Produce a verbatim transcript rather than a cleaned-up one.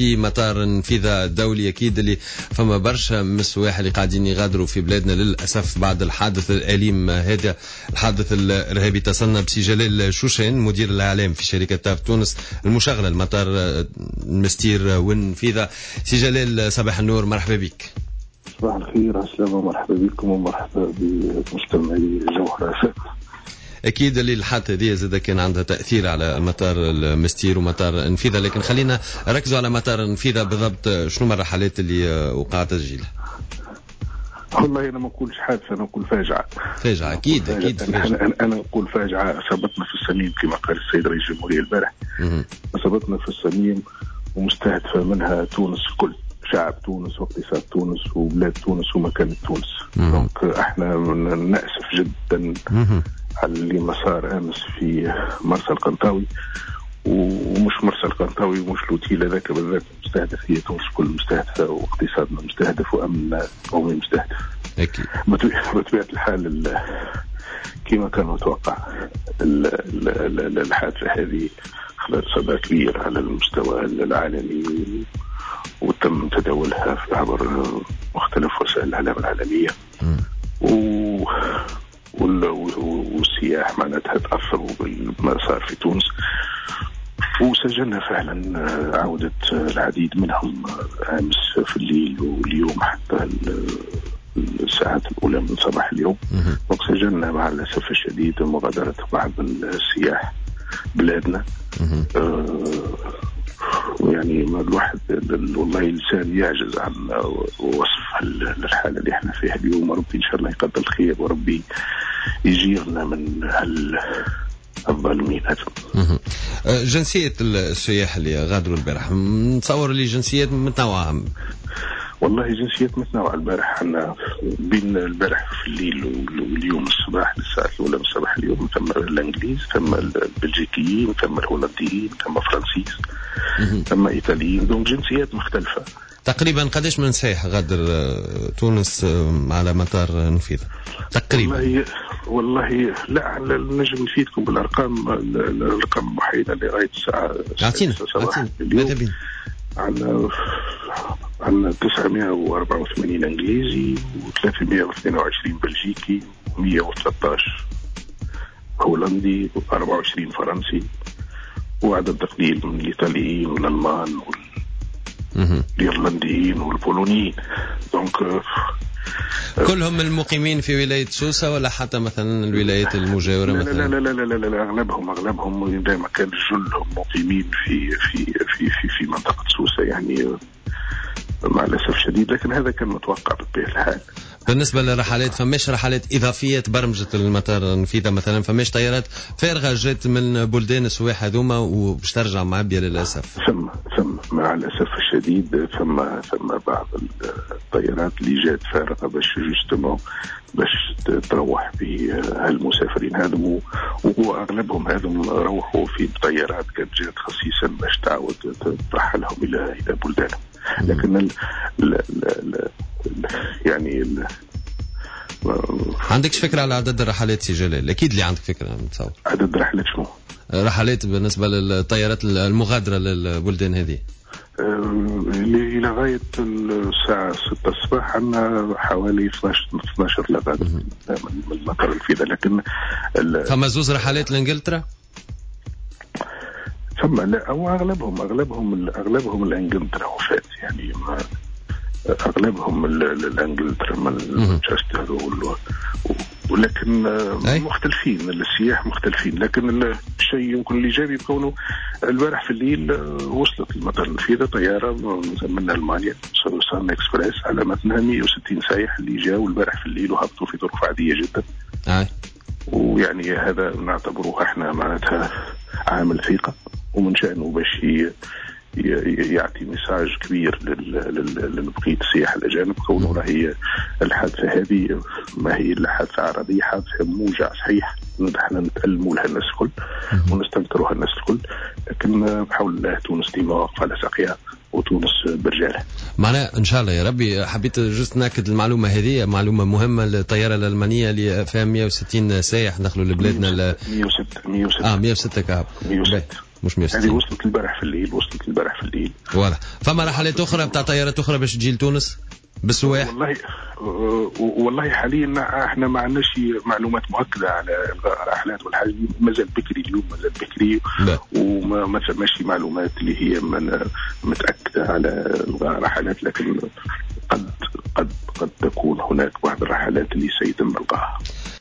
في مطار نفيذة الدولي. أكيد اللي فما برشا من السواح اللي قاعدين يغادروا في بلادنا للأسف بعد الحادث الأليم هذا، الحادث الإرهابي. اتصلنا بسي جلال شوشان مدير الإعلام في شركة تاف تونس المشغلة المطار المستير والنفيذة. سي جلال صباح النور، مرحبا بك. صباح الخير، عسلامة، مرحبا بكم ومرحبا بمستمعي جوهرة. أكيد اللي الحادثة دي زاد كان عندها تأثير على مطار المستير ومطار نفيذة، لكن خلينا ركزوا على مطار نفيذة بالضبط. شنو من الرحلات اللي وقعت تسجيلها؟ والله أنا ما نقولش حادثة، أنا نقول فاجعة. فاجعة أكيد فاجعة. أكيد أنا, فاجعة. أنا, أنا نقول فاجعة أصابتنا في الصميم كما قال السيد رئيس الجمهورية البارح. أصابتنا في الصميم ومستهدفة منها تونس كل شعب تونس واقتصاد تونس وبلاد تونس ومكان تونس. دونك احنا نأسف جدا على اللي مسار امس في مرسى القنطاوي، ومش مرسى القنطاوي ومش لوتيل هذاك بالذات مستهدف، هي تونس كل مستهدفة واقتصادنا مستهدف وامننا قومي مستهدف. اكيد بطبيعة الحال كما كان متوقع الحادثة هذه خلت صدى كبير على المستوى العالمي، وتم تداولها في عبر مختلف وسائل الإعلام العالمية، و... والسياح معناتها تأثروا بما صار في تونس، وسجلنا فعلا عودة العديد منهم أمس في الليل واليوم حتى الساعات الأولى من صباح اليوم. وسجلنا مع الأسف الشديد مغادرة بعض السياح بلادنا. يعني ما الواحد والله الإنسان يعجز عن وصف الحالة اللي احنا فيها اليوم. وربي إن شاء الله يقدر الخير، وربي يجيرنا من الظالمين هذول. جنسية السياح اللي غادروا البارح نتصور اللي جنسيات متنوعة. والله جنسيات متنوعة. البارح عنا بين البارح في الليل واليوم الصباح للساعة الأولى من صباح اليوم ثم الإنجليز، ثم البلجيكيين، ثم الهولنديين، ثم فرنسيس، ثم إيطاليين. دون جنسيات مختلفة. تقريبا قديش من سائح غادر تونس على مطار نفيذة تقريبا؟ والله والله لا نجم نفيدكم بالأرقام. الأرقام المحيلة لغاية الساعة أعطينا أعطينا ماذا عندنا عندنا تسعمائة وأربعة وثمانين انجليزي وثلاثمائة واثنين وعشرين بلجيكي ومائة وثلاثة عشر هولندي وأربعة وعشرين فرنسي، وعدد قليل من الايطاليين والالمان والإيرلنديين والبولونيين. دونك كلهم المقيمين في ولاية سوسة ولا حتى مثلا الولايات المجاورة؟ لا مثلا لا لا لا لا, لا, لا أغلبهم أغلبهم دائما كان جلهم مقيمين في في في في, في منطقة سوسة يعني مع الأسف الشديد، لكن هذا كان متوقع بطبيعة الحال. بالنسبة للرحلات فماش رحلات إضافية برمجت المطار نفيذة مثلا؟ فماش طيارات فارغة جات من بلدان السواح هذوما وباش ترجع معبية للأسف؟ ثم ثم مع الأسف الشديد ثم ثم بعض الطيارات اللي جات فارغة باش جوستمون باش تروح بهالمسافرين هذم، وأغلبهم هذم روحوا في طيارات كانت جات خصيصا باش تعود ترحلهم إلى إلى بلدانهم. لكن ال ال ال يعني ال عندكش فكرة على عدد الرحلات سي جلال؟ أكيد اللي عندك فكرة متصور. عدد الرحلات شنو؟ رحلات بالنسبة للطيارات المغادرة للبلدان هذه إلى غاية الساعة ستة الصباح عندنا حوالي اثناش عشر لغادر من المطار الفيدة. لكن فما زوز رحلات لإنجلترا؟ ثم لا، أو أغلبهم أغلبهم أغلبهم الإنجلترا وفات يعني ما أغلبهم الإنجلترا من مانشستر، ولكن مختلفين السياح مختلفين. لكن الشيء يمكن الإيجابي بكونه البارح في الليل وصلت المطار النفيذة طيارة من ألمانيا سان إكسبريس على متنها مائة وستين سائح اللي جاءوا البارح في الليل وهبطوا في ظروف عادية جدا. آه. ويعني هذا نعتبره احنا معناتها عامل ثقة، ومن شأنه باش يعطي مساج كبير لبقية السياح الأجانب كونه راهي الحادثة هذه ما هي إلا حادثة عرضية، حادثة موجع صحيح نحن نتألموا لها الناس الكل ونستمتروها الناس الكل، لكن بحول الله تونس ديما واقفة على ساقيها وتونس برجالها. معنا إن شاء الله يا ربي. حبيت جست ناكد المعلومة هذه، معلومة مهمة. الطيارة الألمانية اللي فيها مائة وستين سائح دخلوا لبلادنا مائة وستة مائة وستة آه مائة وستة كهرب مش مئة وستين. هذه وصلت البارح في الليل وصلت البارح في الليل فوالا. فما رحلات اخرى بتاع طيارات اخرى باش تجي لتونس بالسواح؟ والله والله حاليا احنا ما عندناش معلومات مؤكده على الرحلات والحاجه، مازال بكري اليوم، مازال بكري وما ما فماش معلومات اللي هي متاكده على الرحلات، لكن قد قد قد تكون هناك بعض الرحلات اللي سيتم الغاها.